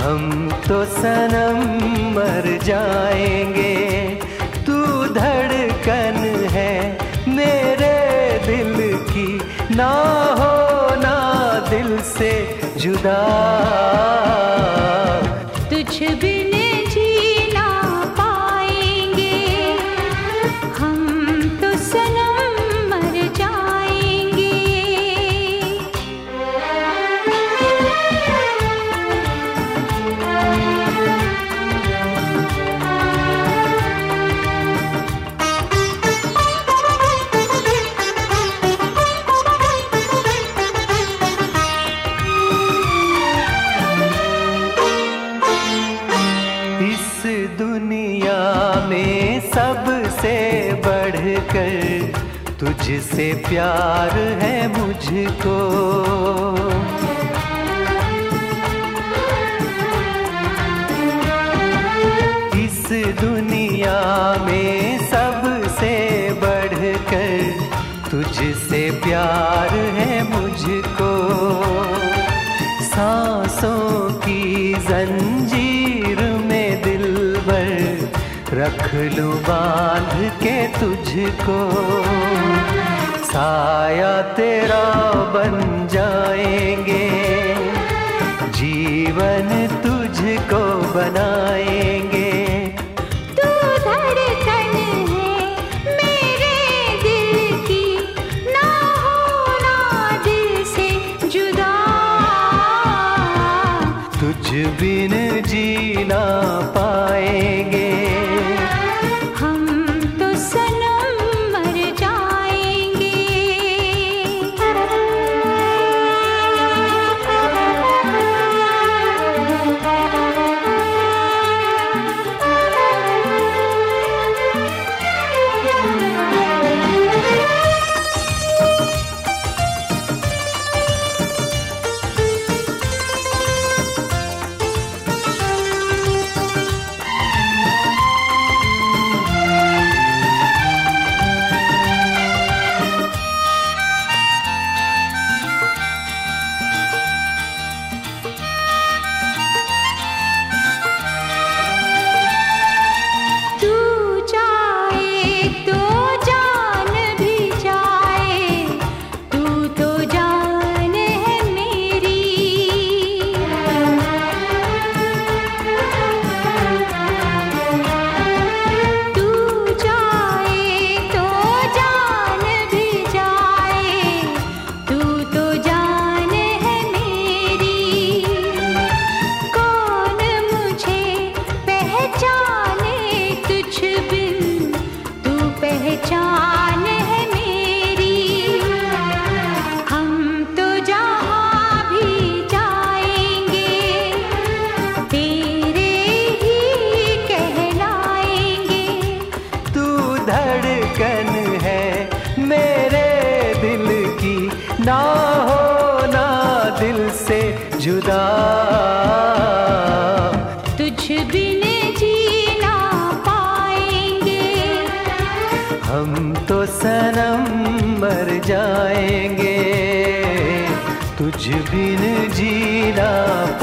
हम तो सनम मर जाएंगे, तू धड़कन है मेरे दिल की, ना होना दिल से जुदा। तुझ बिन जी ना पाएंगे, हम तो सनम मर जाएंगे। इस दुनिया में सबसे बढ़कर तुझसे प्यार है मुझको। इस दुनिया में सबसे बढ़कर तुझसे प्यार है मुझको। सांसों की जंजीर में दिलबर रख लूं बांध के तुझको। साया तेरा बन जाएंगे, जीवन तुझको बनाएंगे। तू धड़कन है मेरे दिल की, ना होना दिल से जुदा। तुझ बिन जी ना पाएंगे, हम तो सनम मर जाएंगे। पहचान है मेरी, हम तो जहाँ भी जाएंगे तेरे ही कहलाएंगे। तू धड़कन है मेरे दिल की, ना होना दिल से जुदा। तुझ बिन जी ना पाएंगे, हम तो सनम मर जाएंगे, तुझ बिन जी ना